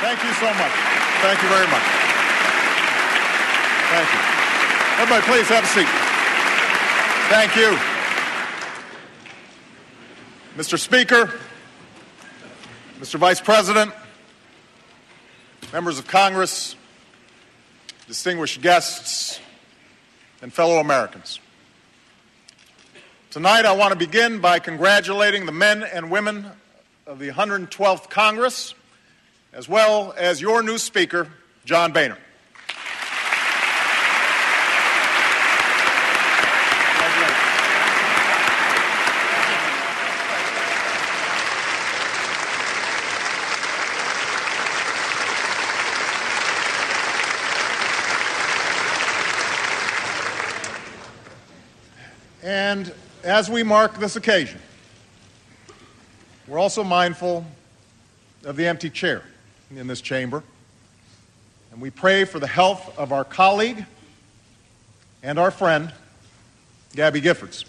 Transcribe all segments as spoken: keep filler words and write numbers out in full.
Thank you so much. Thank you very much. Thank you. Everybody, please have a seat. Thank you. Mister Speaker, Mister Vice President, members of Congress, distinguished guests, and fellow Americans. Tonight, I want to begin by congratulating the men and women of the one hundred twelfth Congress, as well as your new Speaker, John Boehner. And as we mark this occasion, we're also mindful of the empty chair in this chamber, and we pray for the health of our colleague and our friend, Gabby Giffords.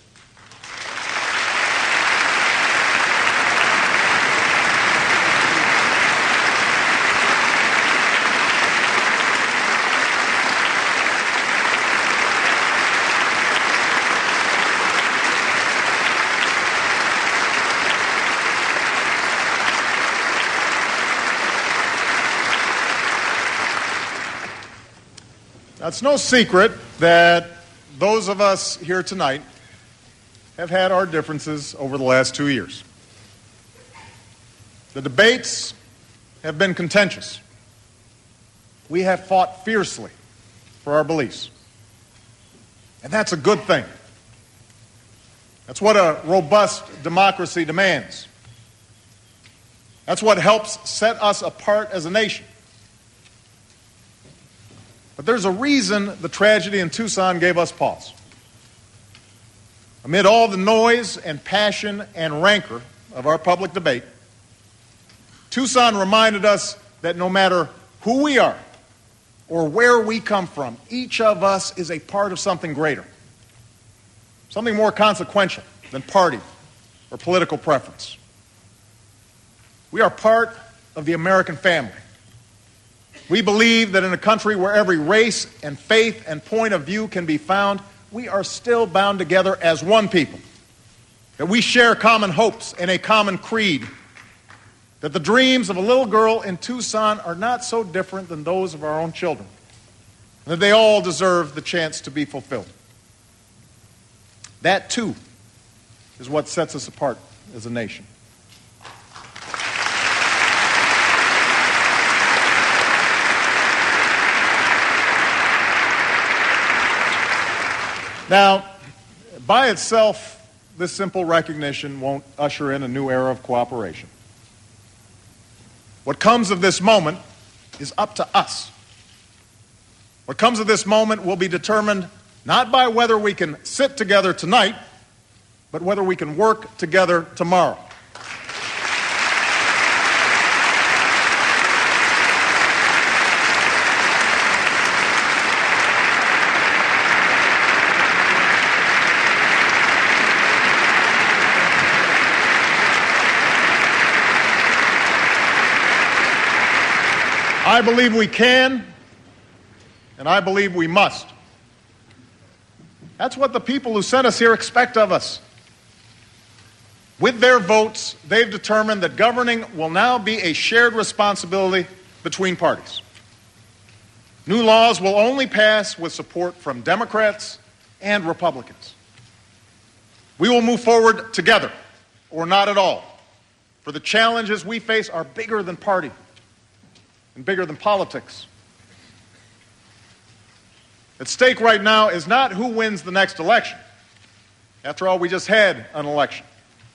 Now, it's no secret that those of us here tonight have had our differences over the last two years. The debates have been contentious. We have fought fiercely for our beliefs. And that's a good thing. That's what a robust democracy demands. That's what helps set us apart as a nation. But there's a reason the tragedy in Tucson gave us pause. Amid all the noise and passion and rancor of our public debate, Tucson reminded us that no matter who we are or where we come from, each of us is a part of something greater, something more consequential than party or political preference. We are part of the American family. We believe that in a country where every race and faith and point of view can be found, we are still bound together as one people, that we share common hopes and a common creed, that the dreams of a little girl in Tucson are not so different than those of our own children, and that they all deserve the chance to be fulfilled. That, too, is what sets us apart as a nation. Now, by itself, this simple recognition won't usher in a new era of cooperation. What comes of this moment is up to us. What comes of this moment will be determined not by whether we can sit together tonight, but whether we can work together tomorrow. I believe we can, and I believe we must. That's what the people who sent us here expect of us. With their votes, they've determined that governing will now be a shared responsibility between parties. New laws will only pass with support from Democrats and Republicans. We will move forward together, or not at all, for the challenges we face are bigger than party and bigger than politics. At stake right now is not who wins the next election. After all, we just had an election.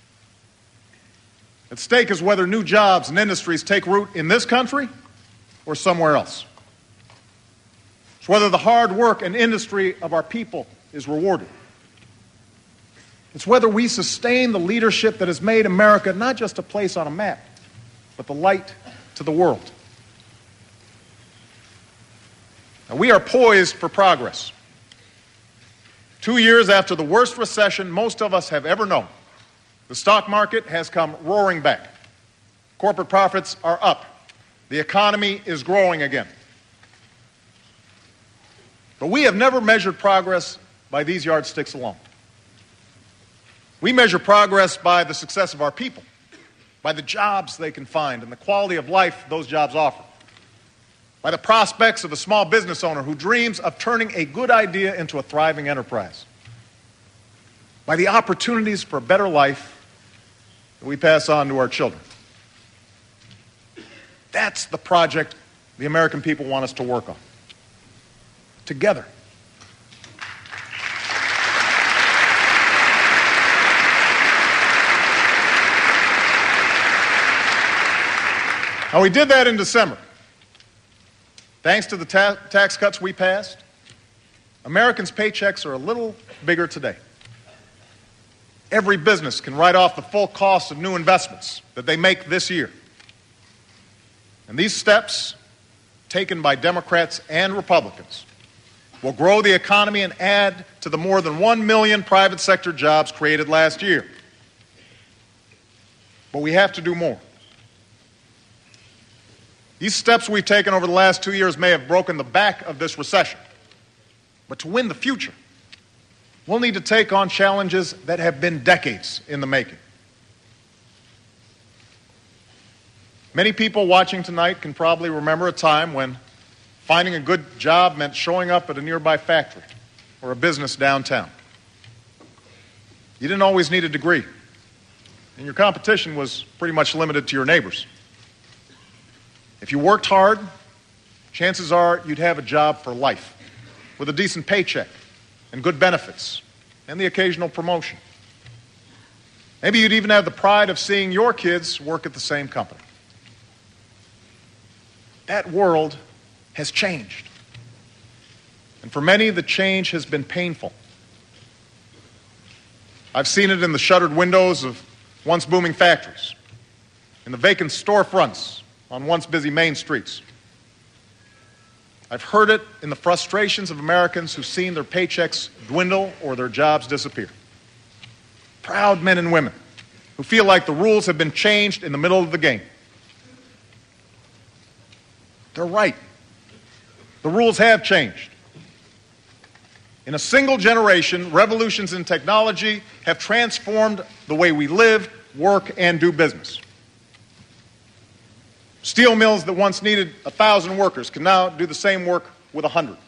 At stake is whether new jobs and industries take root in this country or somewhere else. It's whether the hard work and industry of our people is rewarded. It's whether we sustain the leadership that has made America not just a place on a map, but the light to the world. Now, we are poised for progress. Two years after the worst recession most of us have ever known, the stock market has come roaring back. Corporate profits are up. The economy is growing again. But we have never measured progress by these yardsticks alone. We measure progress by the success of our people, by the jobs they can find and the quality of life those jobs offer, by the prospects of a small business owner who dreams of turning a good idea into a thriving enterprise, by the opportunities for a better life that we pass on to our children. That's the project the American people want us to work on, together. Now, we did that in December. Thanks to the ta- tax cuts we passed, Americans' paychecks are a little bigger today. Every business can write off the full cost of new investments that they make this year. And these steps, taken by Democrats and Republicans, will grow the economy and add to the more than one million private sector jobs created last year. But we have to do more. These steps we've taken over the last two years may have broken the back of this recession. But to win the future, we'll need to take on challenges that have been decades in the making. Many people watching tonight can probably remember a time when finding a good job meant showing up at a nearby factory or a business downtown. You didn't always need a degree, and your competition was pretty much limited to your neighbors. If you worked hard, chances are you'd have a job for life with a decent paycheck and good benefits and the occasional promotion. Maybe you'd even have the pride of seeing your kids work at the same company. That world has changed. And for many, the change has been painful. I've seen it in the shuttered windows of once booming factories, in the vacant storefronts on once busy main streets. I've heard it in the frustrations of Americans who've seen their paychecks dwindle or their jobs disappear. Proud men and women who feel like the rules have been changed in the middle of the game. They're right. The rules have changed. In a single generation, revolutions in technology have transformed the way we live, work, and do business. Steel mills that once needed a thousand workers can now do the same work with a hundred.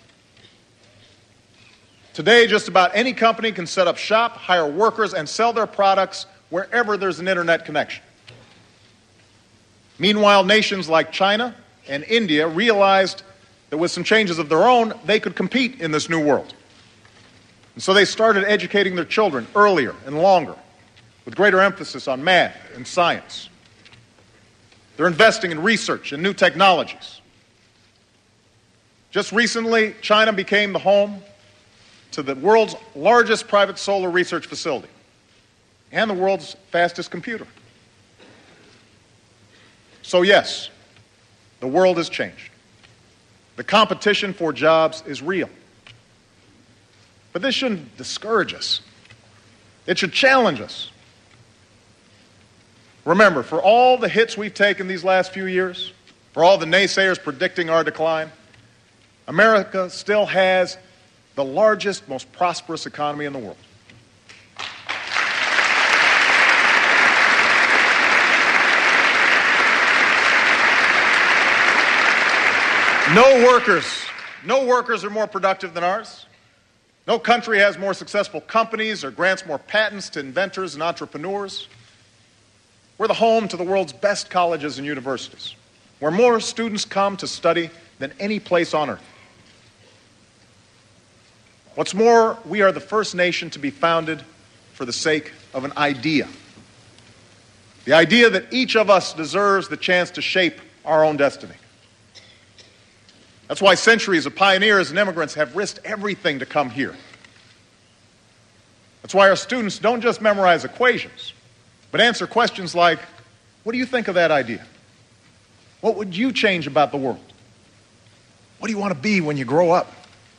Today, just about any company can set up shop, hire workers, and sell their products wherever there's an internet connection. Meanwhile, nations like China and India realized that with some changes of their own, they could compete in this new world. And so they started educating their children earlier and longer, with greater emphasis on math and science. They're investing in research and new technologies. Just recently, China became the home to the world's largest private solar research facility and the world's fastest computer. So yes, the world has changed. The competition for jobs is real. But this shouldn't discourage us. It should challenge us. Remember, for all the hits we've taken these last few years, for all the naysayers predicting our decline, America still has the largest, most prosperous economy in the world. No workers, no workers are more productive than ours. No country has more successful companies or grants more patents to inventors and entrepreneurs. We're the home to the world's best colleges and universities, where more students come to study than any place on earth. What's more, we are the first nation to be founded for the sake of an idea. The idea that each of us deserves the chance to shape our own destiny. That's why centuries of pioneers and immigrants have risked everything to come here. That's why our students don't just memorize equations, but answer questions like, what do you think of that idea? What would you change about the world? What do you want to be when you grow up?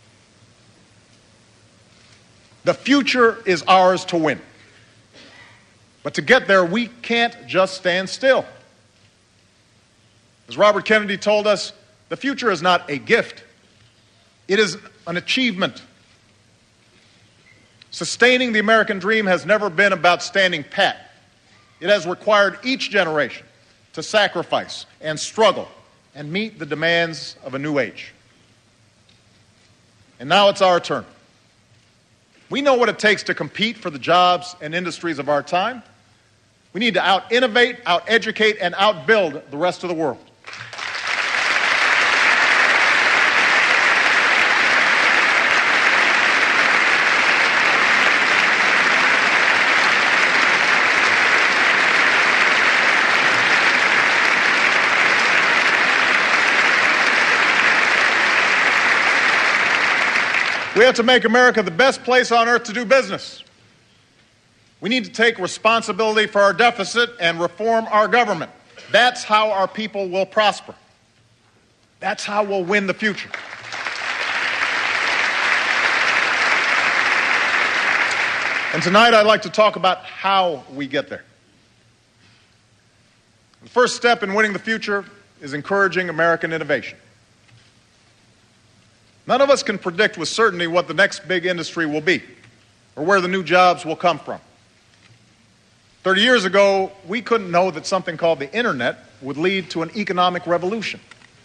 The future is ours to win. But to get there, we can't just stand still. As Robert Kennedy told us, the future is not a gift, it is an achievement. Sustaining the American dream has never been about standing pat. It has required each generation to sacrifice and struggle and meet the demands of a new age. And now it's our turn. We know what it takes to compete for the jobs and industries of our time. We need to out-innovate, out-educate, and out-build the rest of the world. We have to make America the best place on earth to do business. We need to take responsibility for our deficit and reform our government. That's how our people will prosper. That's how we'll win the future. And tonight I'd like to talk about how we get there. The first step in winning the future is encouraging American innovation. None of us can predict with certainty what the next big industry will be or where the new jobs will come from. Thirty years ago, we couldn't know that something called the internet would lead to an economic revolution.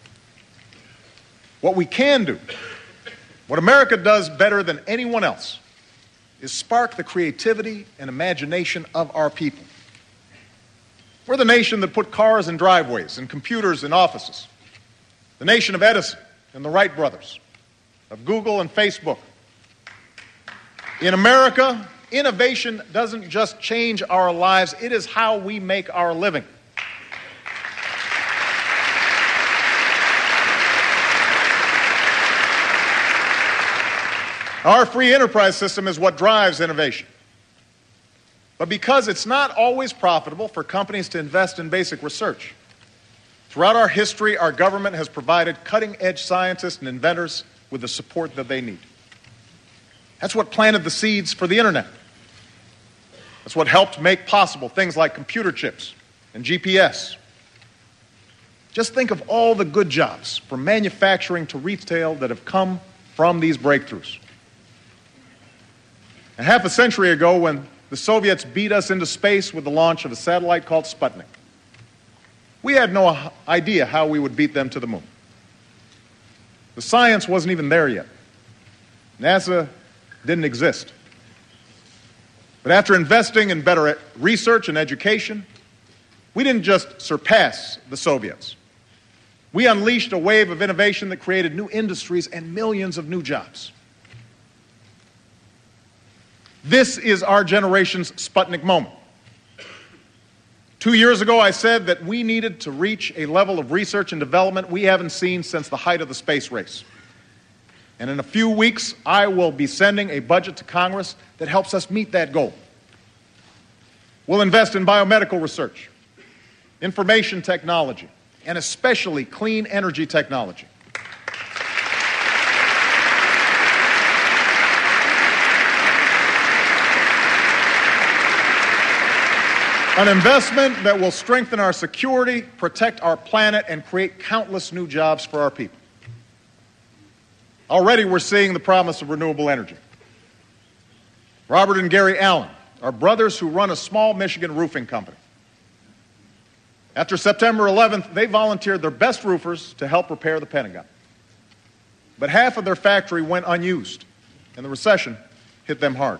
What we can do, what America does better than anyone else, is spark the creativity and imagination of our people. We're the nation that put cars in driveways and computers in offices. The nation of Edison and the Wright brothers, of Google and Facebook. In America, innovation doesn't just change our lives, it is how we make our living. Our free enterprise system is what drives innovation. But because it's not always profitable for companies to invest in basic research, throughout our history, our government has provided cutting-edge scientists and inventors with the support that they need. That's what planted the seeds for the internet. That's what helped make possible things like computer chips and G P S. Just think of all the good jobs, from manufacturing to retail, that have come from these breakthroughs. A half a century ago, when the Soviets beat us into space with the launch of a satellite called Sputnik, we had no idea how we would beat them to the moon. The science wasn't even there yet. NASA didn't exist. But after investing in better research and education, we didn't just surpass the Soviets. We unleashed a wave of innovation that created new industries and millions of new jobs. This is our generation's Sputnik moment. Two years ago, I said that we needed to reach a level of research and development we haven't seen since the height of the space race. And in a few weeks, I will be sending a budget to Congress that helps us meet that goal. We'll invest in biomedical research, information technology, and especially clean energy technology. An investment that will strengthen our security, protect our planet, and create countless new jobs for our people. Already we're seeing the promise of renewable energy. Robert and Gary Allen are brothers who run a small Michigan roofing company. After September eleventh, they volunteered their best roofers to help repair the Pentagon. But half of their factory went unused, and the recession hit them hard.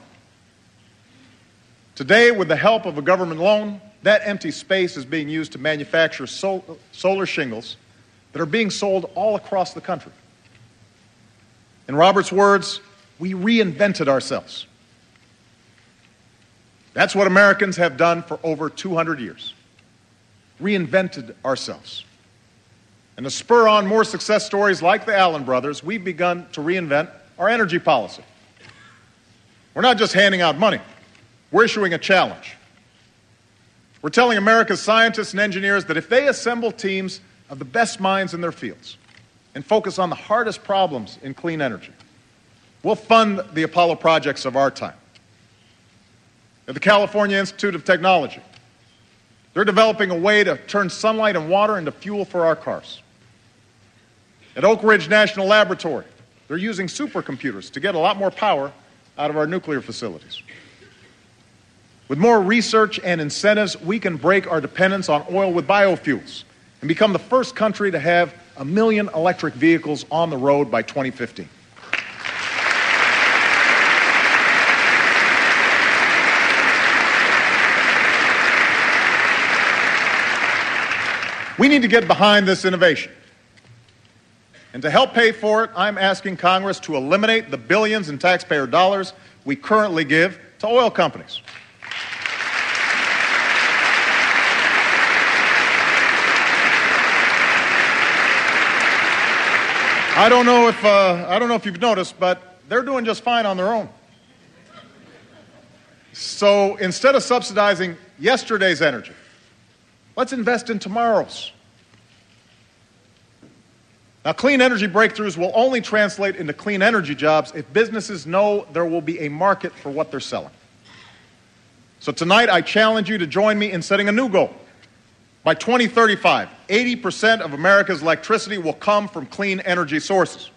Today, with the help of a government loan, that empty space is being used to manufacture sol- solar shingles that are being sold all across the country. In Robert's words, we reinvented ourselves. That's what Americans have done for over two hundred years. Reinvented ourselves. And to spur on more success stories like the Allen brothers, we've begun to reinvent our energy policy. We're not just handing out money. We're issuing a challenge. We're telling America's scientists and engineers that if they assemble teams of the best minds in their fields and focus on the hardest problems in clean energy, we'll fund the Apollo projects of our time. At the California Institute of Technology, They're developing a way to turn sunlight and water into fuel for our cars. At Oak Ridge National Laboratory, they're using supercomputers to get a lot more power out of our nuclear facilities. With more research and incentives, we can break our dependence on oil with biofuels and become the first country to have a million electric vehicles on the road by twenty fifteen. We need to get behind this innovation. And to help pay for it, I'm asking Congress to eliminate the billions in taxpayer dollars we currently give to oil companies. I don't know if uh, I don't know if you've noticed, but they're doing just fine on their own. So instead of subsidizing yesterday's energy, let's invest in tomorrow's. Now, clean energy breakthroughs will only translate into clean energy jobs if businesses know there will be a market for what they're selling. So tonight, I challenge you to join me in setting a new goal. By twenty thirty-five, eighty percent of America's electricity will come from clean energy sources.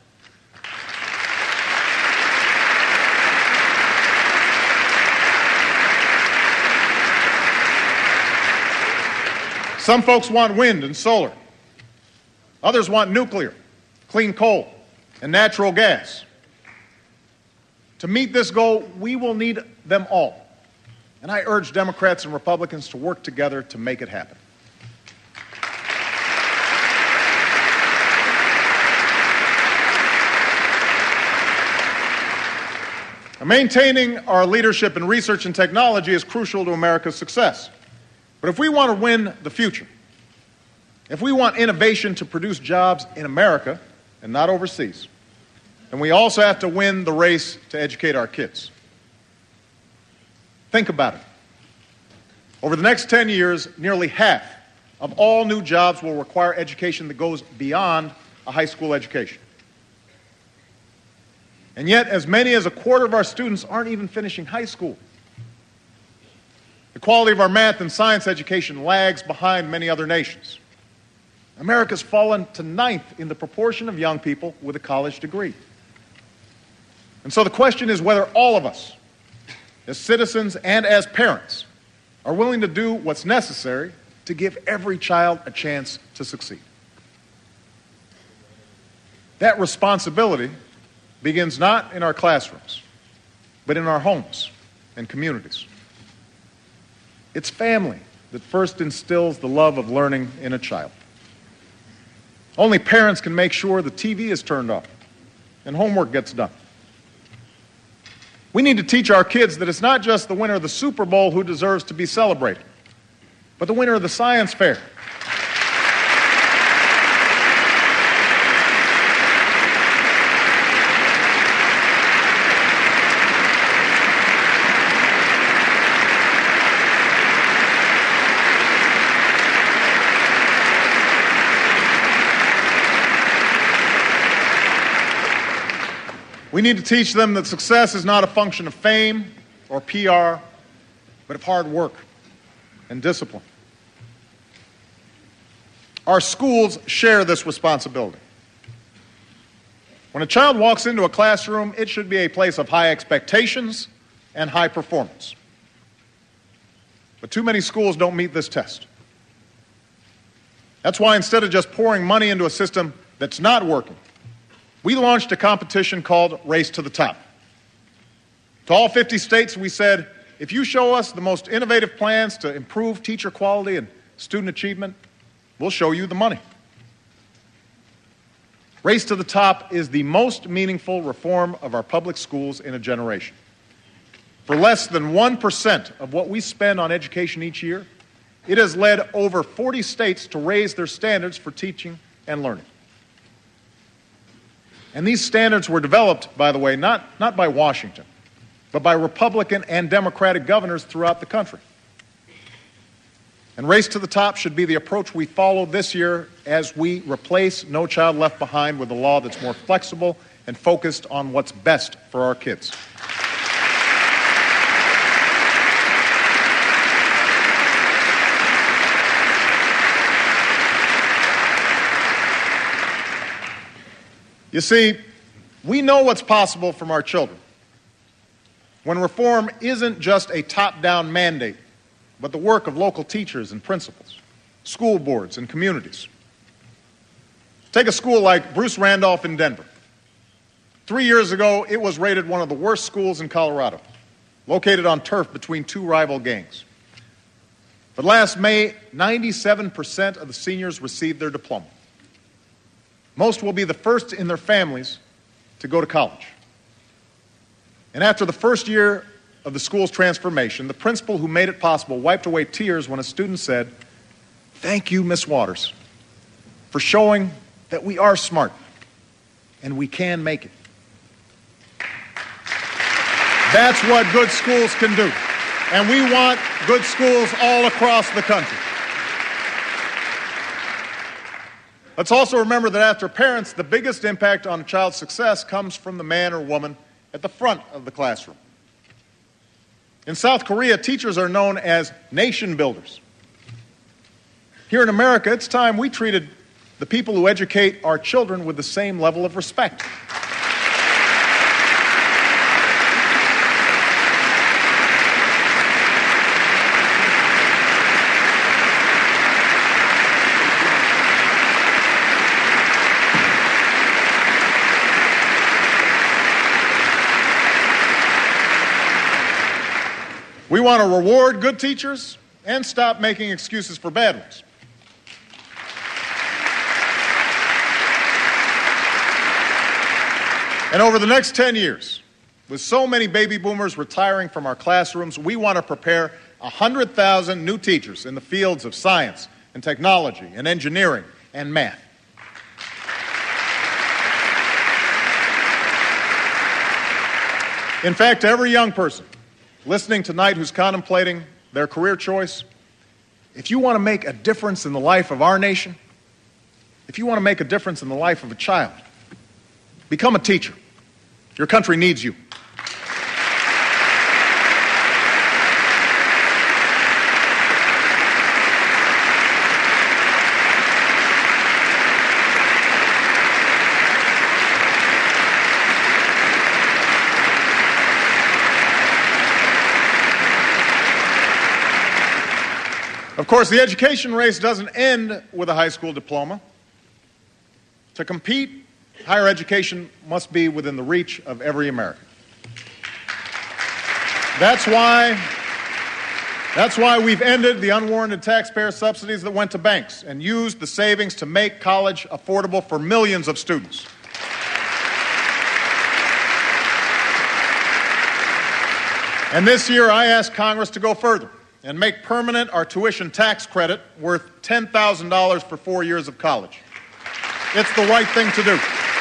Some folks want wind and solar. Others want nuclear, clean coal, and natural gas. To meet this goal, we will need them all. And I urge Democrats and Republicans to work together to make it happen. Maintaining our leadership in research and technology is crucial to America's success. But if we want to win the future, if we want innovation to produce jobs in America and not overseas, then we also have to win the race to educate our kids. Think about it. Over the next ten years, nearly half of all new jobs will require education that goes beyond a high school education. And yet, as many as a quarter of our students aren't even finishing high school. The quality of our math and science education lags behind many other nations. America's fallen to ninth in the proportion of young people with a college degree. And so the question is whether all of us, as citizens and as parents, are willing to do what's necessary to give every child a chance to succeed. That responsibility begins not in our classrooms, but in our homes and communities. It's family that first instills the love of learning in a child. Only parents can make sure the T V is turned off and homework gets done. We need to teach our kids that it's not just the winner of the Super Bowl who deserves to be celebrated, but the winner of the science fair. We need to teach them that success is not a function of fame or P R, but of hard work and discipline. Our schools share this responsibility. When a child walks into a classroom, it should be a place of high expectations and high performance. But too many schools don't meet this test. That's why instead of just pouring money into a system that's not working, we launched a competition called Race to the Top. To all fifty states, we said, if you show us the most innovative plans to improve teacher quality and student achievement, we'll show you the money. Race to the Top is the most meaningful reform of our public schools in a generation. For less than one percent of what we spend on education each year, it has led over forty states to raise their standards for teaching and learning. And these standards were developed, by the way, not, not by Washington, but by Republican and Democratic governors throughout the country. And Race to the Top should be the approach we follow this year as we replace No Child Left Behind with a law that's more flexible and focused on what's best for our kids. You see, we know what's possible from our children when reform isn't just a top-down mandate, but the work of local teachers and principals, school boards and communities. Take a school like Bruce Randolph in Denver. Three years ago, it was rated one of the worst schools in Colorado, located on turf between two rival gangs. But last May, ninety-seven percent of the seniors received their diploma. Most will be the first in their families to go to college. And after the first year of the school's transformation, the principal who made it possible wiped away tears when a student said, "Thank you, Miss Waters, for showing that we are smart and we can make it." That's what good schools can do. And we want good schools all across the country. Let's also remember that after parents, the biggest impact on a child's success comes from the man or woman at the front of the classroom. In South Korea, teachers are known as nation builders. Here in America, it's time we treated the people who educate our children with the same level of respect. We want to reward good teachers and stop making excuses for bad ones. And over the next ten years, with so many baby boomers retiring from our classrooms, we want to prepare one hundred thousand new teachers in the fields of science and technology and engineering and math. In fact, every young person listening tonight who's contemplating their career choice, if you want to make a difference in the life of our nation, if you want to make a difference in the life of a child, become a teacher. Your country needs you. Of course, the education race doesn't end with a high school diploma. To compete, higher education must be within the reach of every American. That's why, that's why we've ended the unwarranted taxpayer subsidies that went to banks and used the savings to make college affordable for millions of students. And this year, I asked Congress to go further and make permanent our tuition tax credit worth ten thousand dollars for four years of college. It's the right thing to do.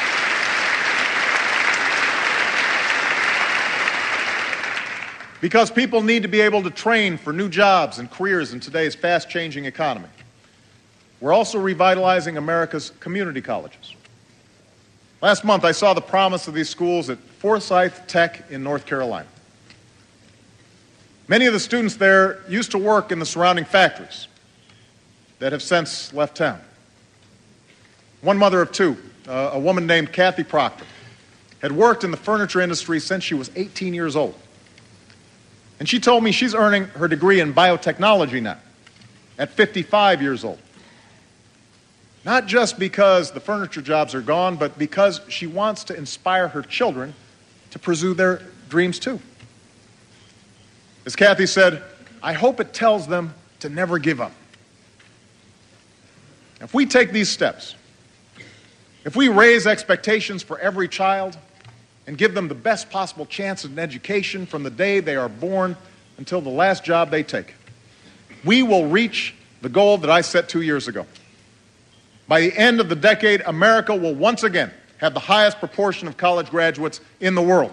Because people need to be able to train for new jobs and careers in today's fast-changing economy. We're also revitalizing America's community colleges. Last month, I saw the promise of these schools at Forsyth Tech in North Carolina. Many of the students there used to work in the surrounding factories that have since left town. One mother of two, uh, a woman named Kathy Proctor, had worked in the furniture industry since she was eighteen years old. And she told me she's earning her degree in biotechnology now, at fifty-five years old. Not just because the furniture jobs are gone, but because she wants to inspire her children to pursue their dreams too. As Kathy said, I hope it tells them to never give up. If we take these steps, if we raise expectations for every child and give them the best possible chance at an education from the day they are born until the last job they take, we will reach the goal that I set two years ago. By the end of the decade, America will once again have the highest proportion of college graduates in the world.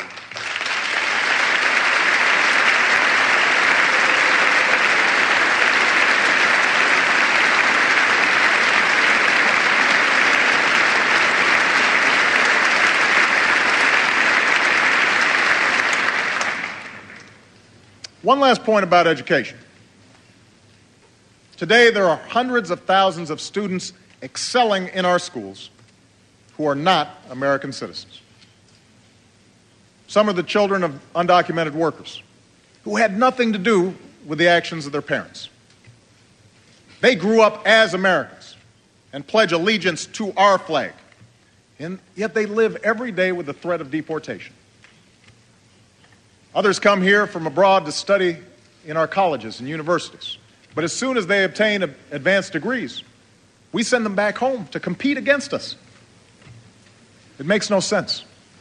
One last point about education. Today, there are hundreds of thousands of students excelling in our schools who are not American citizens. Some are the children of undocumented workers who had nothing to do with the actions of their parents. They grew up as Americans and pledge allegiance to our flag, and yet they live every day with the threat of deportation. Others come here from abroad to study in our colleges and universities, but as soon as they obtain advanced degrees, we send them back home to compete against us. It makes no sense.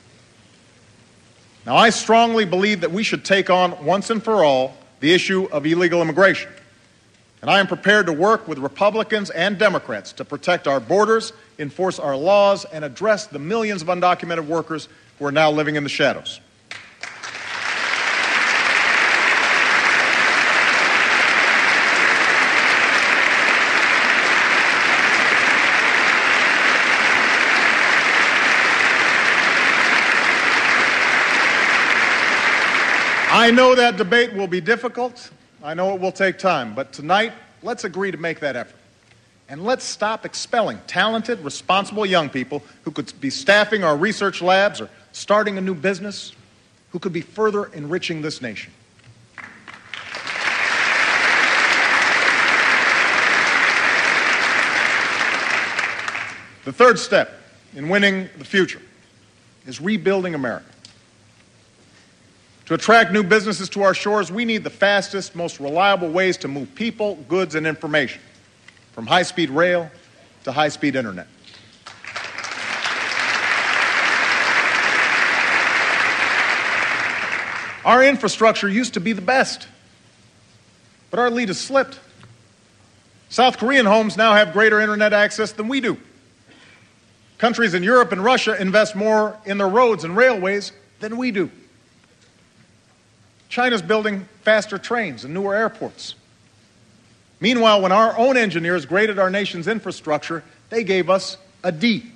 Now, I strongly believe that we should take on, once and for all, the issue of illegal immigration. And I am prepared to work with Republicans and Democrats to protect our borders, enforce our laws, and address the millions of undocumented workers who are now living in the shadows. I know that debate will be difficult. I know it will take time. But tonight, let's agree to make that effort. And let's stop expelling talented, responsible young people who could be staffing our research labs or starting a new business, who could be further enriching this nation. The third step in winning the future is rebuilding America. To attract new businesses to our shores, we need the fastest, most reliable ways to move people, goods, and information, from high-speed rail to high-speed internet. Our infrastructure used to be the best, but our lead has slipped. South Korean homes now have greater internet access than we do. Countries in Europe and Russia invest more in their roads and railways than we do. China's building faster trains and newer airports. Meanwhile, when our own engineers graded our nation's infrastructure, they gave us a D.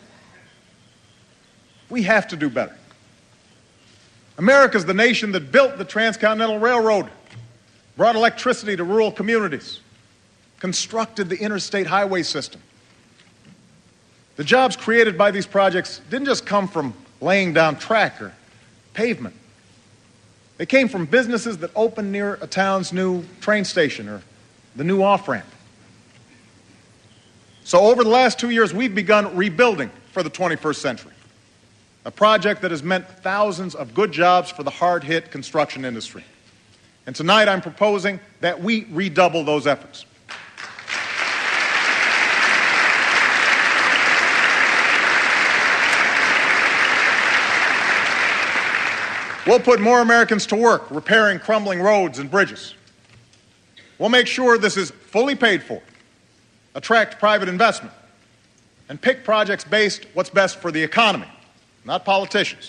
We have to do better. America's the nation that built the Transcontinental Railroad, brought electricity to rural communities, constructed the interstate highway system. The jobs created by these projects didn't just come from laying down track or pavement. They came from businesses that opened near a town's new train station or the new off-ramp. So over the last two years, we've begun rebuilding for the twenty-first century, a project that has meant thousands of good jobs for the hard-hit construction industry. And tonight I'm proposing that we redouble those efforts. We'll put more Americans to work repairing crumbling roads and bridges. We'll make sure this is fully paid for, attract private investment, and pick projects based what's best for the economy, not politicians.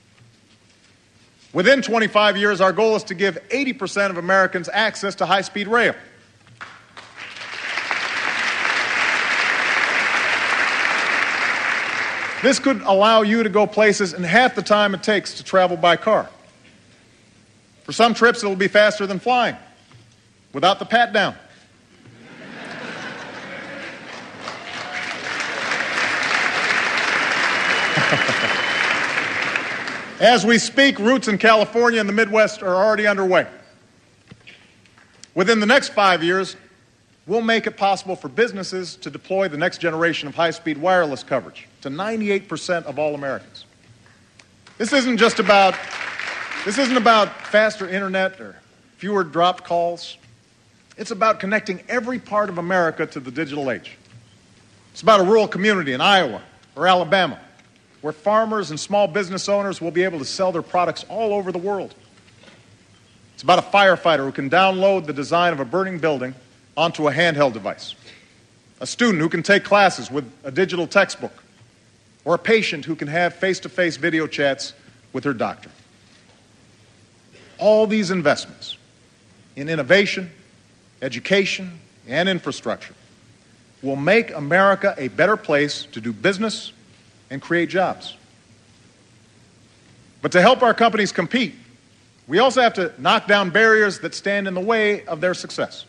Within twenty-five years, our goal is to give eighty percent of Americans access to high-speed rail. This could allow you to go places in half the time it takes to travel by car. For some trips, it will be faster than flying, without the pat-down. As we speak, routes in California and the Midwest are already underway. Within the next five years, we'll make it possible for businesses to deploy the next generation of high-speed wireless coverage to ninety-eight percent of all Americans. This isn't just about, this isn't about faster internet or fewer dropped calls. It's about connecting every part of America to the digital age. It's about a rural community in Iowa or Alabama where farmers and small business owners will be able to sell their products all over the world. It's about a firefighter who can download the design of a burning building onto a handheld device, a student who can take classes with a digital textbook, or a patient who can have face-to-face video chats with her doctor. All these investments in innovation, education, and infrastructure will make America a better place to do business and create jobs. But to help our companies compete, we also have to knock down barriers that stand in the way of their success.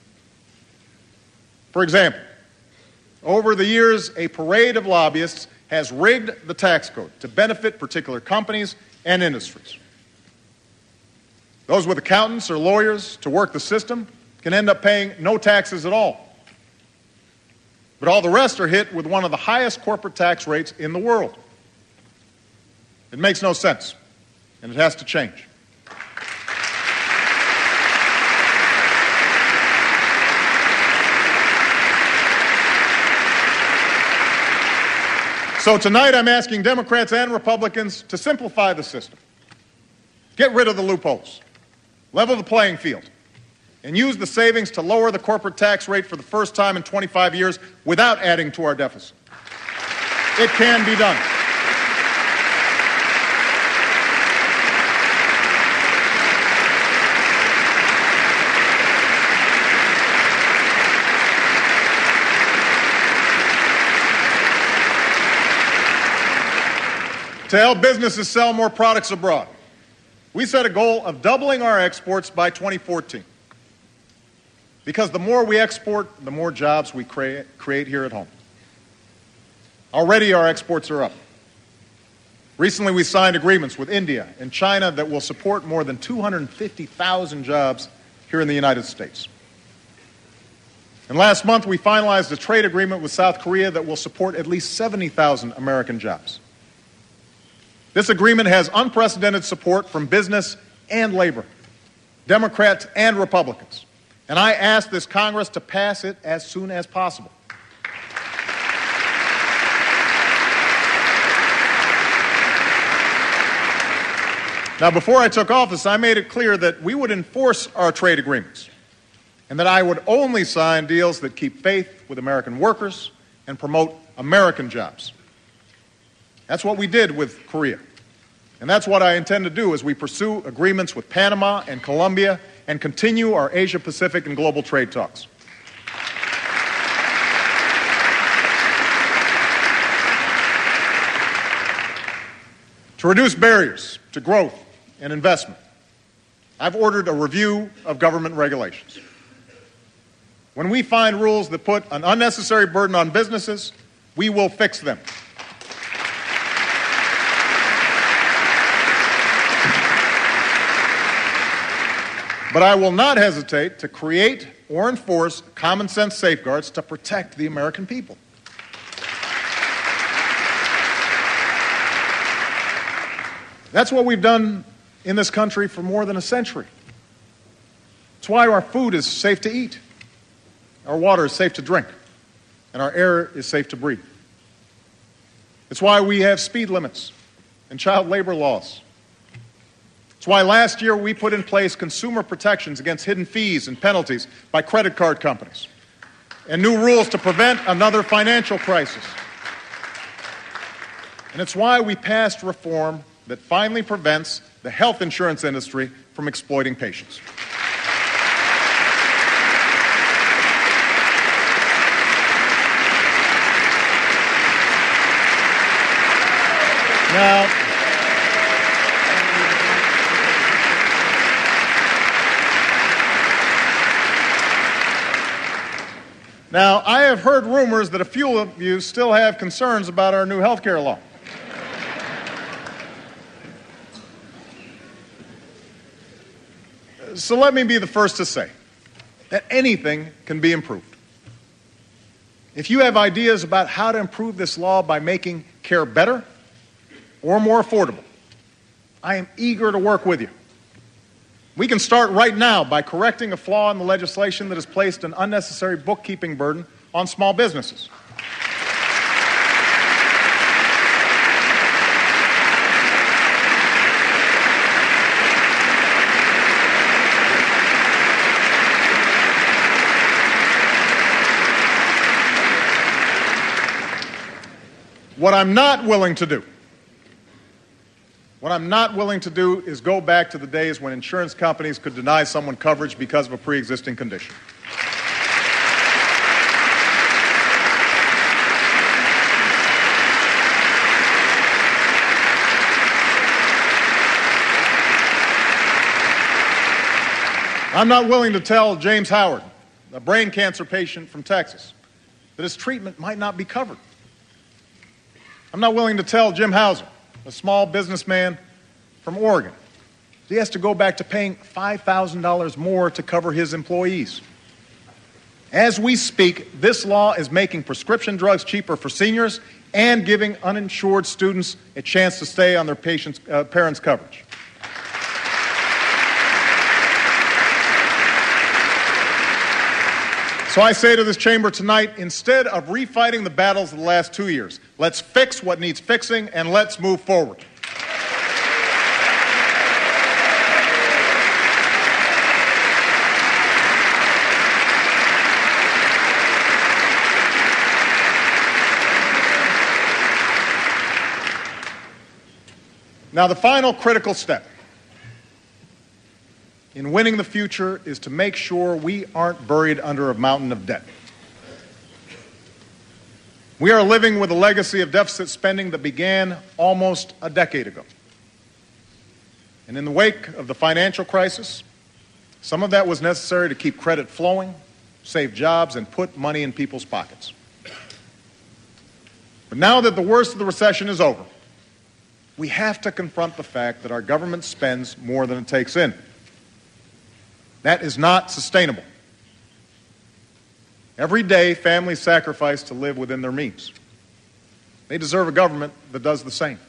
For example, over the years, a parade of lobbyists has rigged the tax code to benefit particular companies and industries. Those with accountants or lawyers to work the system can end up paying no taxes at all. But all the rest are hit with one of the highest corporate tax rates in the world. It makes no sense, and it has to change. So tonight I'm asking Democrats and Republicans to simplify the system, get rid of the loopholes, level the playing field, and use the savings to lower the corporate tax rate for the first time in twenty-five years without adding to our deficit. It can be done. To help businesses sell more products abroad, we set a goal of doubling our exports by twenty fourteen. Because the more we export, the more jobs we create, create here at home. Already our exports are up. Recently we signed agreements with India and China that will support more than two hundred fifty thousand jobs here in the United States. And last month we finalized a trade agreement with South Korea that will support at least seventy thousand American jobs. This agreement has unprecedented support from business and labor, Democrats and Republicans. And I ask this Congress to pass it as soon as possible. Now, before I took office, I made it clear that we would enforce our trade agreements and that I would only sign deals that keep faith with American workers and promote American jobs. That's what we did with Korea. And that's what I intend to do as we pursue agreements with Panama and Colombia and continue our Asia-Pacific and global trade talks. To reduce barriers to growth and investment, I've ordered a review of government regulations. When we find rules that put an unnecessary burden on businesses, we will fix them. But I will not hesitate to create or enforce common sense safeguards to protect the American people. That's what we've done in this country for more than a century. It's why our food is safe to eat, our water is safe to drink, and our air is safe to breathe. It's why we have speed limits and child labor laws. It's why last year we put in place consumer protections against hidden fees and penalties by credit card companies and new rules to prevent another financial crisis. And it's why we passed reform that finally prevents the health insurance industry from exploiting patients. Now, Now, I have heard rumors that a few of you still have concerns about our new health care law. So let me be the first to say that anything can be improved. If you have ideas about how to improve this law by making care better or more affordable, I am eager to work with you. We can start right now by correcting a flaw in the legislation that has placed an unnecessary bookkeeping burden on small businesses. What I'm not willing to do What I'm not willing to do is go back to the days when insurance companies could deny someone coverage because of a pre-existing condition. I'm not willing to tell James Howard, a brain cancer patient from Texas, that his treatment might not be covered. I'm not willing to tell Jim Hauser, a small businessman from Oregon, he has to go back to paying five thousand dollars more to cover his employees. As we speak, this law is making prescription drugs cheaper for seniors and giving uninsured students a chance to stay on their patients, uh, parents' coverage. So I say to this chamber tonight, instead of refighting the battles of the last two years, let's fix what needs fixing and let's move forward. Now, the final critical step in winning the future is to make sure we aren't buried under a mountain of debt. We are living with a legacy of deficit spending that began almost a decade ago. And in the wake of the financial crisis, some of that was necessary to keep credit flowing, save jobs, and put money in people's pockets. But now that the worst of the recession is over, we have to confront the fact that our government spends more than it takes in. That is not sustainable. Every day, families sacrifice to live within their means. They deserve a government that does the same.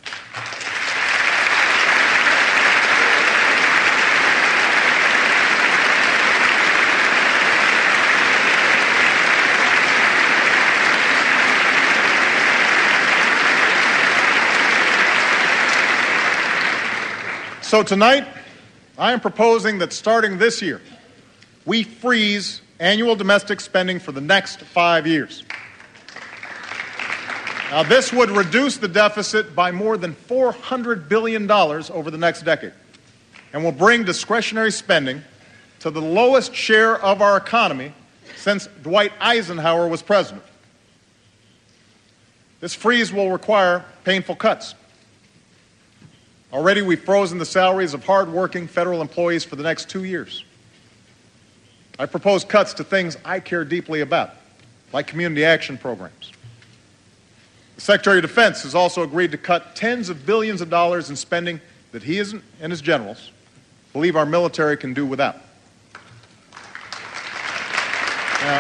So tonight, I am proposing that starting this year, we freeze annual domestic spending for the next five years. Now, this would reduce the deficit by more than four hundred billion dollars over the next decade and will bring discretionary spending to the lowest share of our economy since Dwight Eisenhower was president. This freeze will require painful cuts. Already, we've frozen the salaries of hard-working federal employees for the next two years. I propose cuts to things I care deeply about, like community action programs. The Secretary of Defense has also agreed to cut tens of billions of dollars in spending that he and his generals believe our military can do without. Now,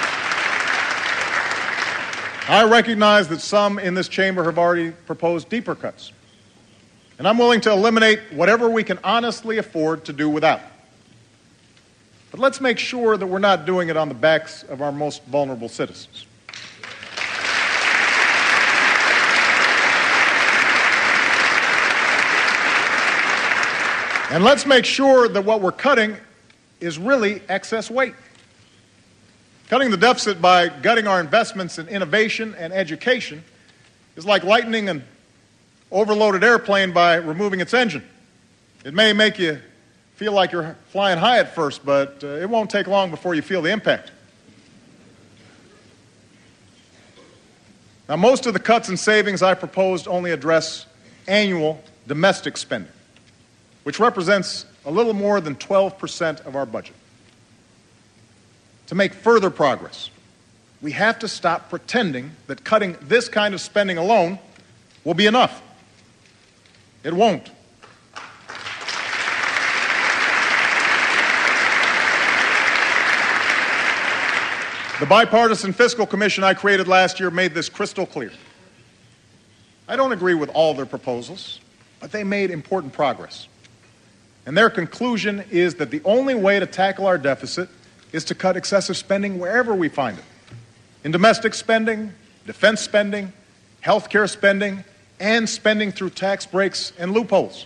I recognize that some in this chamber have already proposed deeper cuts. And I'm willing to eliminate whatever we can honestly afford to do without. But let's make sure that we're not doing it on the backs of our most vulnerable citizens. And let's make sure that what we're cutting is really excess weight. Cutting the deficit by gutting our investments in innovation and education is like lightening an overloaded airplane by removing its engine. It may make you feel like you're flying high at first, but uh, it won't take long before you feel the impact. Now, most of the cuts and savings I proposed only address annual domestic spending, which represents a little more than twelve percent of our budget. To make further progress, we have to stop pretending that cutting this kind of spending alone will be enough. It won't. The Bipartisan Fiscal Commission I created last year made this crystal clear. I don't agree with all their proposals, but they made important progress. And their conclusion is that the only way to tackle our deficit is to cut excessive spending wherever we find it. In domestic spending, defense spending, health care spending, and spending through tax breaks and loopholes.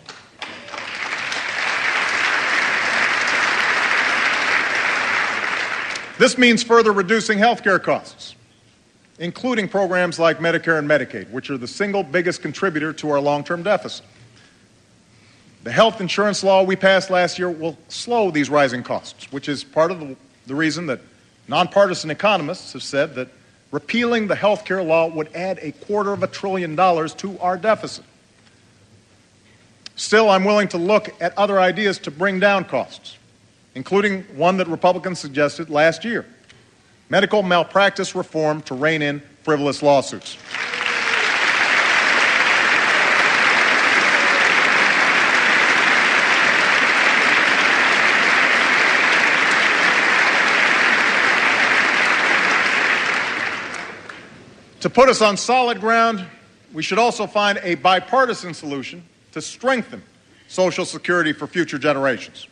This means further reducing health care costs, including programs like Medicare and Medicaid, which are the single biggest contributor to our long-term deficit. The health insurance law we passed last year will slow these rising costs, which is part of the, the reason that nonpartisan economists have said that repealing the health care law would add a quarter of a trillion dollars to our deficit. Still, I'm willing to look at other ideas to bring down costs, including one that Republicans suggested last year, medical malpractice reform to rein in frivolous lawsuits. To put us on solid ground, we should also find a bipartisan solution to strengthen Social Security for future generations.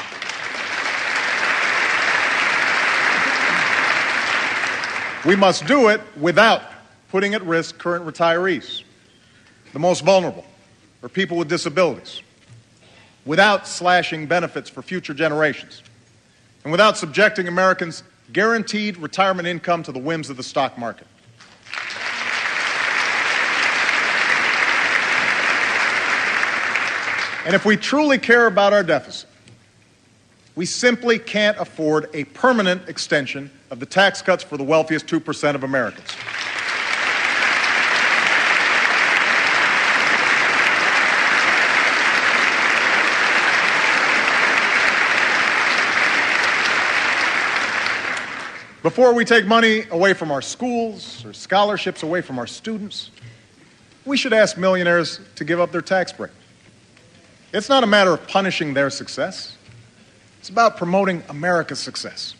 We must do it without putting at risk current retirees, the most vulnerable, or people with disabilities, without slashing benefits for future generations, and without subjecting Americans' guaranteed retirement income to the whims of the stock market. And if we truly care about our deficit, we simply can't afford a permanent extension of the tax cuts for the wealthiest two percent of Americans. Before we take money away from our schools or scholarships away from our students, we should ask millionaires to give up their tax break. It's not a matter of punishing their success. It's about promoting America's success.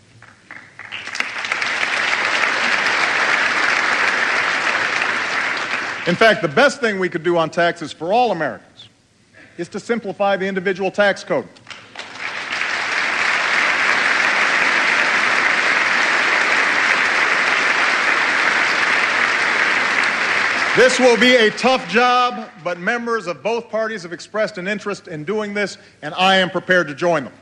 In fact, the best thing we could do on taxes for all Americans is to simplify the individual tax code. This will be a tough job, but members of both parties have expressed an interest in doing this, and I am prepared to join them.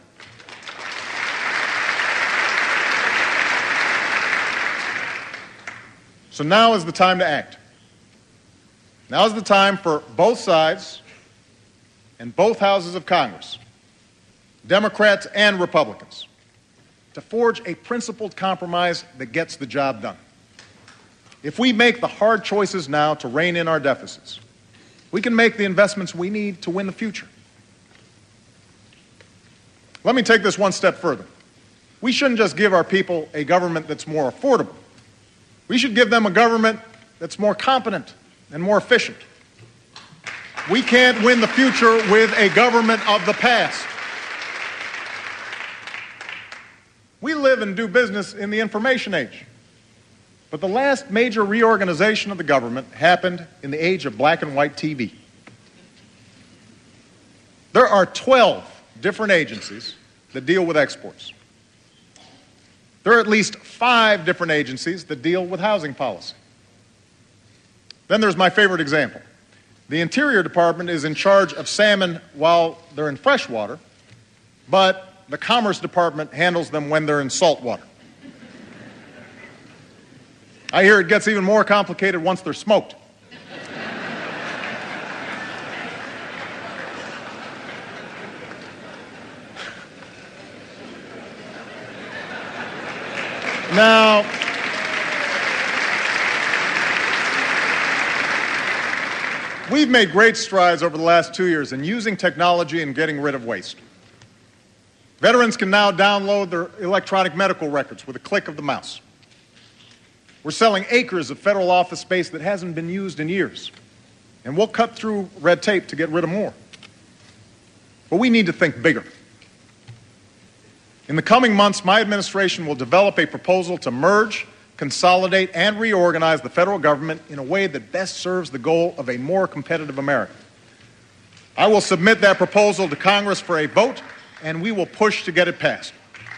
So now is the time to act. Now is the time for both sides and both houses of Congress, Democrats and Republicans, to forge a principled compromise that gets the job done. If we make the hard choices now to rein in our deficits, we can make the investments we need to win the future. Let me take this one step further. We shouldn't just give our people a government that's more affordable. We should give them a government that's more competent and more efficient. We can't win the future with a government of the past. We live and do business in the information age. But the last major reorganization of the government happened in the age of black and white T V. There are twelve different agencies that deal with exports. There are at least five different agencies that deal with housing policy. Then there's my favorite example. The Interior Department is in charge of salmon while they're in freshwater, but the Commerce Department handles them when they're in saltwater. I hear it gets even more complicated once they're smoked. Now, we've made great strides over the last two years in using technology and getting rid of waste. Veterans can now download their electronic medical records with a click of the mouse. We're selling acres of federal office space that hasn't been used in years, and we'll cut through red tape to get rid of more. But we need to think bigger. In the coming months, my administration will develop a proposal to merge, consolidate, and reorganize the federal government in a way that best serves the goal of a more competitive America. I will submit that proposal to Congress for a vote, and we will push to get it passed.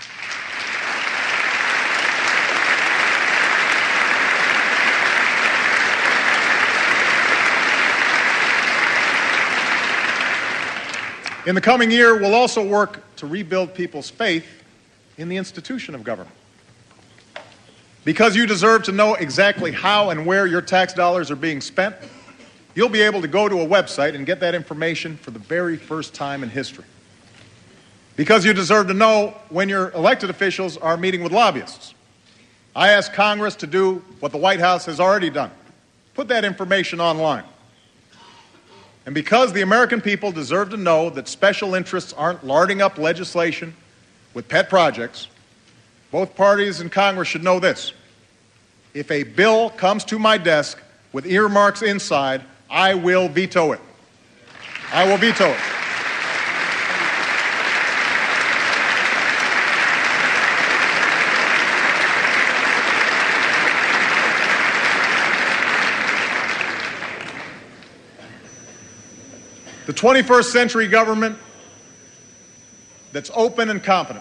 In the coming year, we'll also work to rebuild people's faith in the institution of government. Because you deserve to know exactly how and where your tax dollars are being spent, you'll be able to go to a website and get that information for the very first time in history. Because you deserve to know when your elected officials are meeting with lobbyists. I ask Congress to do what the White House has already done. Put that information online. And because the American people deserve to know that special interests aren't larding up legislation with pet projects, both parties in Congress should know this. If a bill comes to my desk with earmarks inside, I will veto it. I will veto it. The twenty-first century government that's open and competent.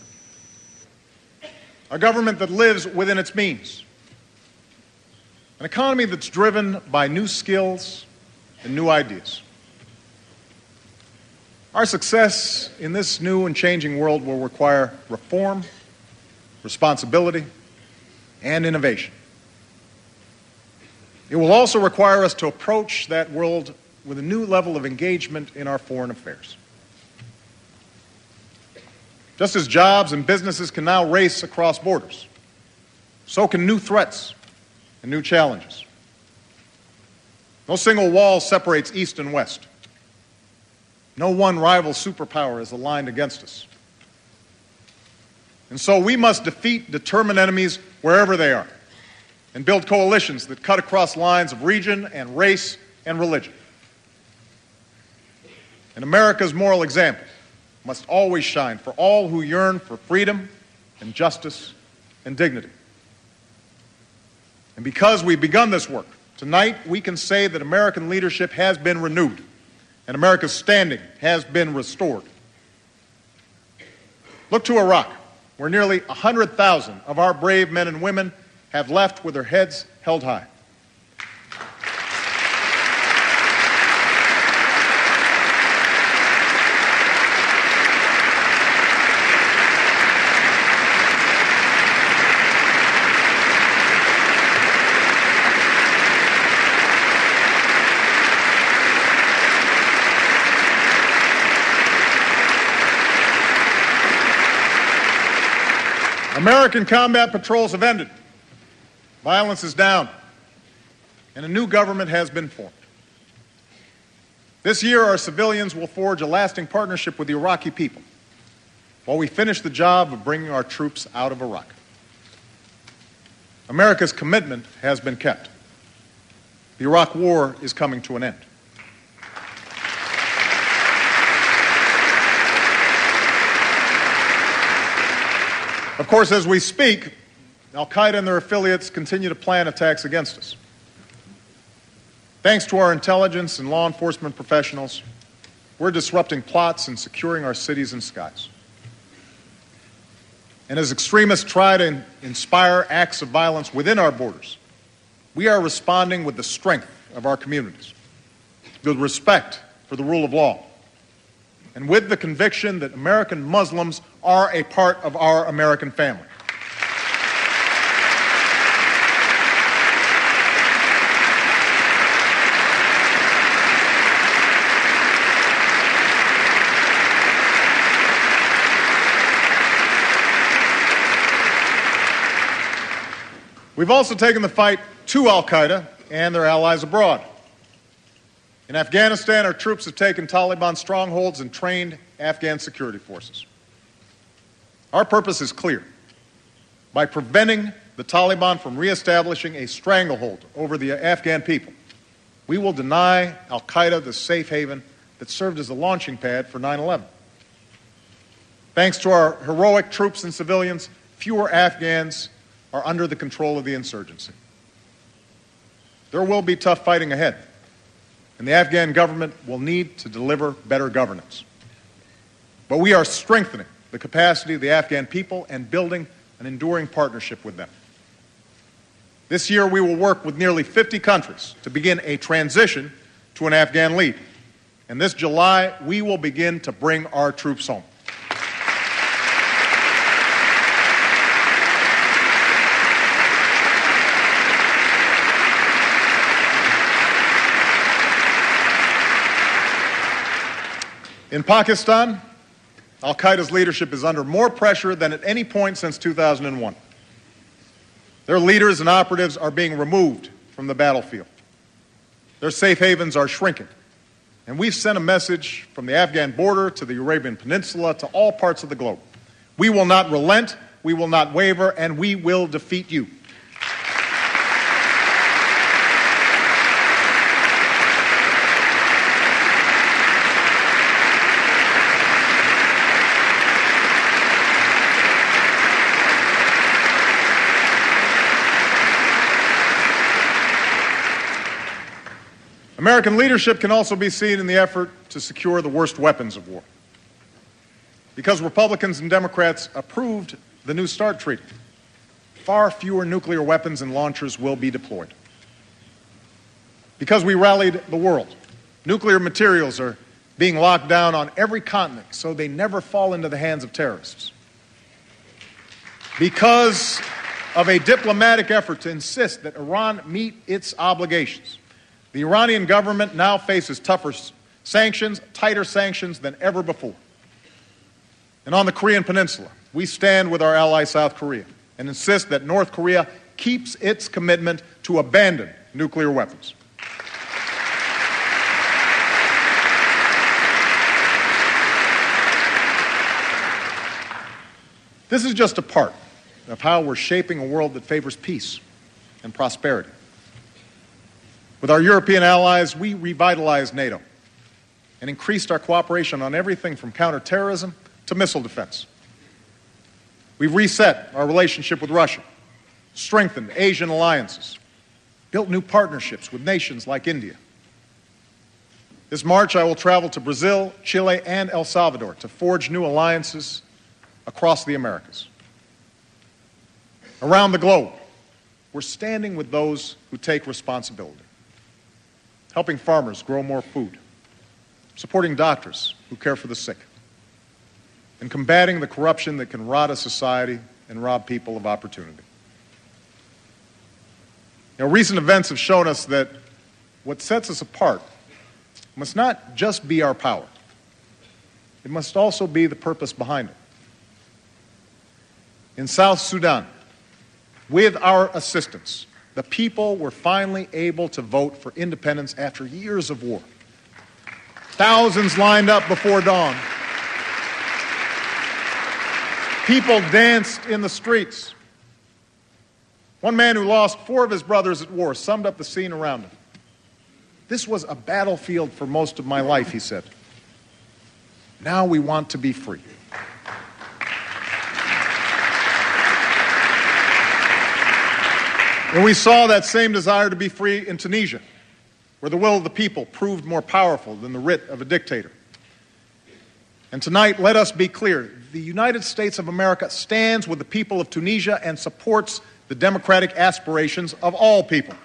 A government that lives within its means. An economy that's driven by new skills and new ideas. Our success in this new and changing world will require reform, responsibility, and innovation. It will also require us to approach that world with a new level of engagement in our foreign affairs. Just as jobs and businesses can now race across borders, so can new threats and new challenges. No single wall separates East and West. No one rival superpower is aligned against us. And so we must defeat determined enemies wherever they are and build coalitions that cut across lines of region and race and religion. And America's moral example must always shine for all who yearn for freedom and justice and dignity. And because we've begun this work, tonight we can say that American leadership has been renewed and America's standing has been restored. Look to Iraq, where nearly one hundred thousand of our brave men and women have left with their heads held high. American combat patrols have ended. Violence is down. And a new government has been formed. This year, our civilians will forge a lasting partnership with the Iraqi people while we finish the job of bringing our troops out of Iraq. America's commitment has been kept. The Iraq War is coming to an end. Of course, as we speak, Al-Qaeda and their affiliates continue to plan attacks against us. Thanks to our intelligence and law enforcement professionals, we're disrupting plots and securing our cities and skies. And as extremists try to inspire acts of violence within our borders, we are responding with the strength of our communities, with respect for the rule of law, and with the conviction that American Muslims are a part of our American family. We've also taken the fight to Al-Qaeda and their allies abroad. In Afghanistan, our troops have taken Taliban strongholds and trained Afghan security forces. Our purpose is clear. By preventing the Taliban from reestablishing a stranglehold over the Afghan people, we will deny Al-Qaeda the safe haven that served as a launching pad for nine eleven. Thanks to our heroic troops and civilians, fewer Afghans are under the control of the insurgency. There will be tough fighting ahead, and the Afghan government will need to deliver better governance. But we are strengthening the capacity of the Afghan people and building an enduring partnership with them. This year, we will work with nearly fifty countries to begin a transition to an Afghan lead. And this July, we will begin to bring our troops home. In Pakistan, Al-Qaeda's leadership is under more pressure than at any point since two thousand one. Their leaders and operatives are being removed from the battlefield. Their safe havens are shrinking. And we've sent a message from the Afghan border to the Arabian Peninsula to all parts of the globe. We will not relent, we will not waver, and we will defeat you. American leadership can also be seen in the effort to secure the worst weapons of war. Because Republicans and Democrats approved the New START Treaty, far fewer nuclear weapons and launchers will be deployed. Because we rallied the world, nuclear materials are being locked down on every continent so they never fall into the hands of terrorists. Because of a diplomatic effort to insist that Iran meet its obligations, the Iranian government now faces tougher sanctions, tighter sanctions than ever before. And on the Korean Peninsula, we stand with our ally South Korea and insist that North Korea keeps its commitment to abandon nuclear weapons. This is just a part of how we're shaping a world that favors peace and prosperity. With our European allies, we revitalized NATO and increased our cooperation on everything from counterterrorism to missile defense. We've reset our relationship with Russia, strengthened Asian alliances, built new partnerships with nations like India. This March, I will travel to Brazil, Chile, and El Salvador to forge new alliances across the Americas. Around the globe, we're standing with those who take responsibility, helping farmers grow more food, supporting doctors who care for the sick, and combating the corruption that can rot a society and rob people of opportunity. You know, recent events have shown us that what sets us apart must not just be our power. It must also be the purpose behind it. In South Sudan, with our assistance, the people were finally able to vote for independence after years of war. Thousands lined up before dawn. People danced in the streets. One man who lost four of his brothers at war summed up the scene around him. "This was a battlefield for most of my life," he said. "Now we want to be free." And we saw that same desire to be free in Tunisia, where the will of the people proved more powerful than the writ of a dictator. And tonight, let us be clear. The United States of America stands with the people of Tunisia and supports the democratic aspirations of all people.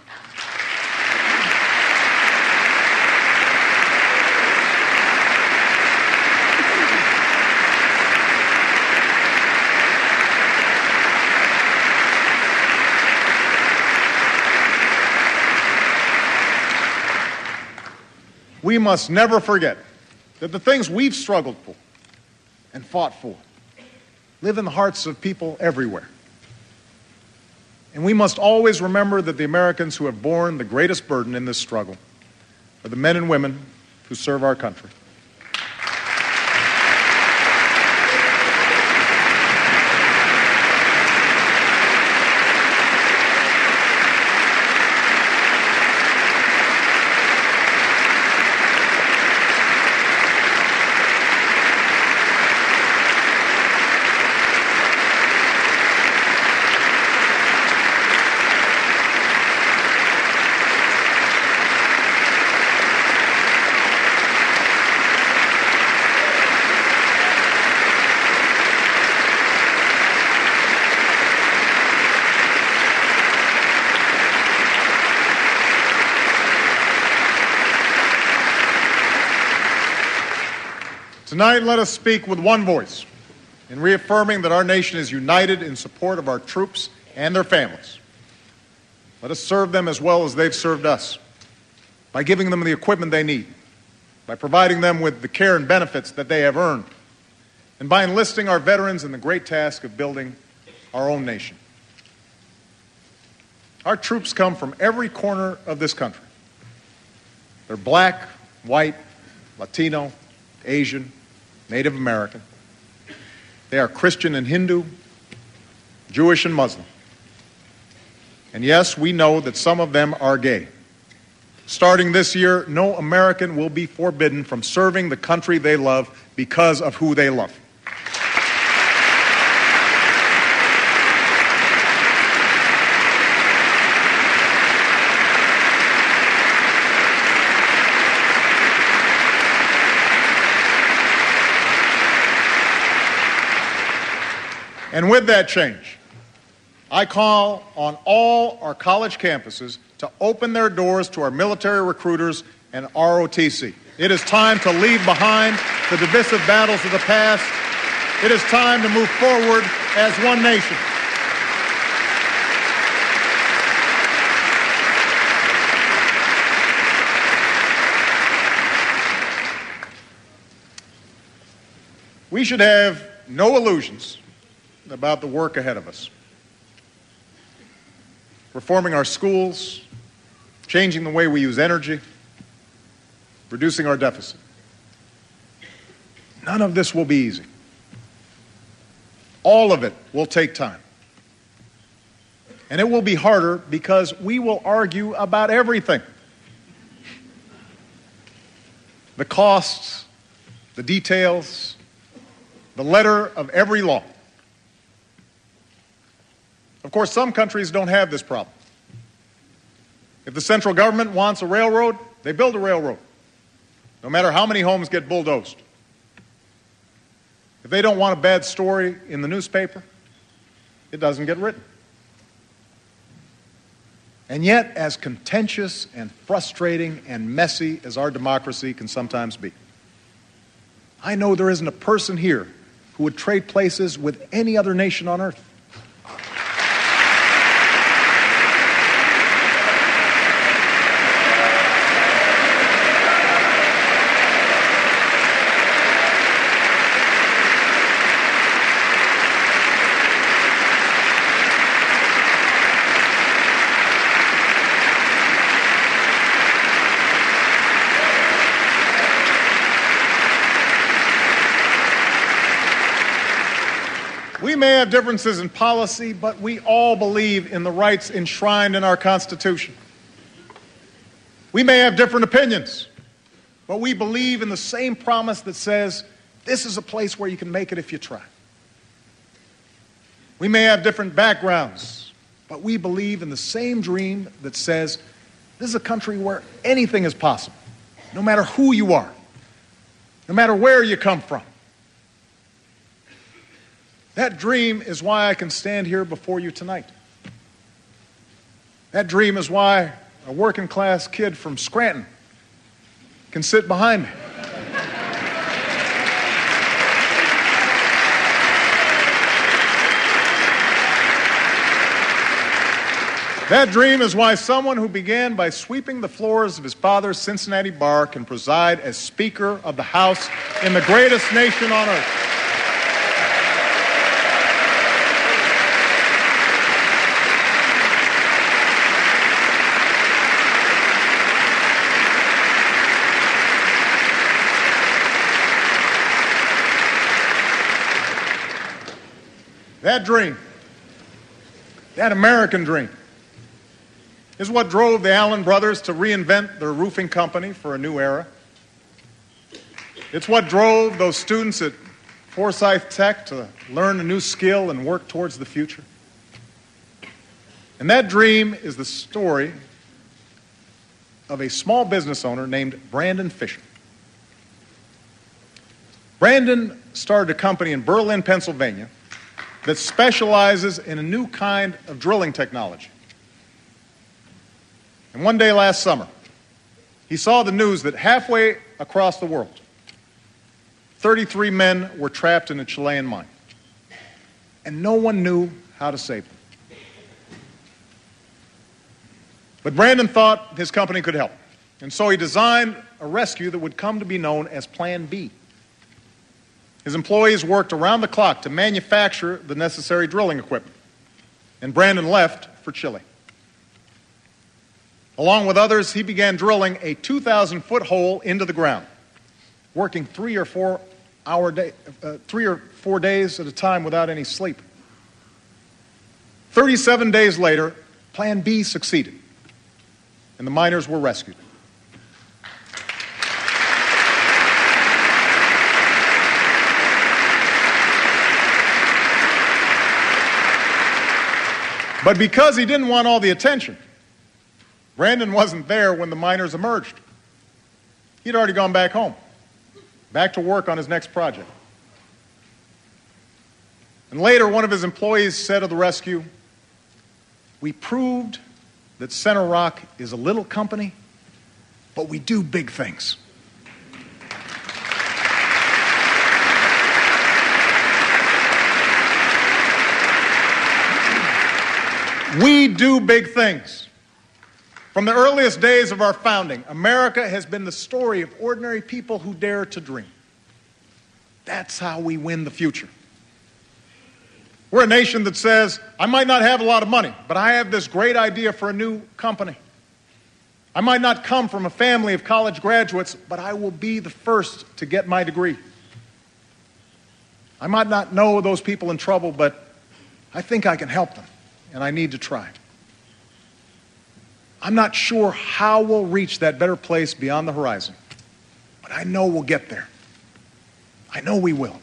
We must never forget that the things we've struggled for and fought for live in the hearts of people everywhere. And we must always remember that the Americans who have borne the greatest burden in this struggle are the men and women who serve our country. Tonight, let us speak with one voice in reaffirming that our nation is united in support of our troops and their families. Let us serve them as well as they've served us, by giving them the equipment they need, by providing them with the care and benefits that they have earned, and by enlisting our veterans in the great task of building our own nation. Our troops come from every corner of this country. They're black, white, Latino, Asian, Native American. They are Christian and Hindu, Jewish and Muslim. And yes, we know that some of them are gay. Starting this year, no American will be forbidden from serving the country they love because of who they love. And with that change, I call on all our college campuses to open their doors to our military recruiters and R O T C. It is time to leave behind the divisive battles of the past. It is time to move forward as one nation. We should have no illusions about the work ahead of us. Reforming our schools, changing the way we use energy, reducing our deficit. None of this will be easy. All of it will take time. And it will be harder because we will argue about everything. The costs, the details, the letter of every law. Of course, some countries don't have this problem. If the central government wants a railroad, they build a railroad, no matter how many homes get bulldozed. If they don't want a bad story in the newspaper, it doesn't get written. And yet, as contentious and frustrating and messy as our democracy can sometimes be, I know there isn't a person here who would trade places with any other nation on earth. We may have differences in policy, but we all believe in the rights enshrined in our Constitution. We may have different opinions, but we believe in the same promise that says, this is a place where you can make it if you try. We may have different backgrounds, but we believe in the same dream that says, this is a country where anything is possible, no matter who you are, no matter where you come from. That dream is why I can stand here before you tonight. That dream is why a working class kid from Scranton can sit behind me. That dream is why someone who began by sweeping the floors of his father's Cincinnati bar can preside as Speaker of the House in the greatest nation on earth. That dream, that American dream, is what drove the Allen brothers to reinvent their roofing company for a new era. It's what drove those students at Forsyth Tech to learn a new skill and work towards the future. And that dream is the story of a small business owner named Brandon Fisher. Brandon started a company in Berlin, Pennsylvania, that specializes in a new kind of drilling technology. And one day last summer, he saw the news that halfway across the world, thirty-three men were trapped in a Chilean mine, and no one knew how to save them. But Brandon thought his company could help, and so he designed a rescue that would come to be known as Plan B. His employees worked around the clock to manufacture the necessary drilling equipment, and Brandon left for Chile. Along with others, he began drilling a two thousand foot hole into the ground, working three or four hour day, uh, three or four days at a time without any sleep. thirty-seven days later, Plan B succeeded, and the miners were rescued. But because he didn't want all the attention, Brandon wasn't there when the miners emerged. He'd already gone back home, back to work on his next project. And later, one of his employees said of the rescue, "We proved that Center Rock is a little company, but we do big things." We do big things. From the earliest days of our founding, America has been the story of ordinary people who dare to dream. That's how we win the future. We're a nation that says, I might not have a lot of money, but I have this great idea for a new company. I might not come from a family of college graduates, but I will be the first to get my degree. I might not know those people in trouble, but I think I can help them, and I need to try. I'm not sure how we'll reach that better place beyond the horizon, but I know we'll get there. I know we will.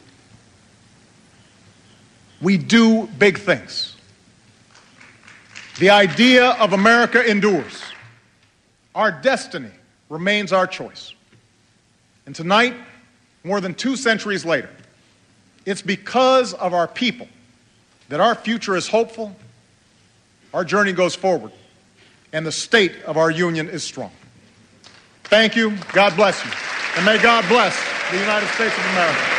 We do big things. The idea of America endures. Our destiny remains our choice. And tonight, more than two centuries later, it's because of our people that our future is hopeful, our journey goes forward, and the state of our union is strong. Thank you. God bless you. And may God bless the United States of America.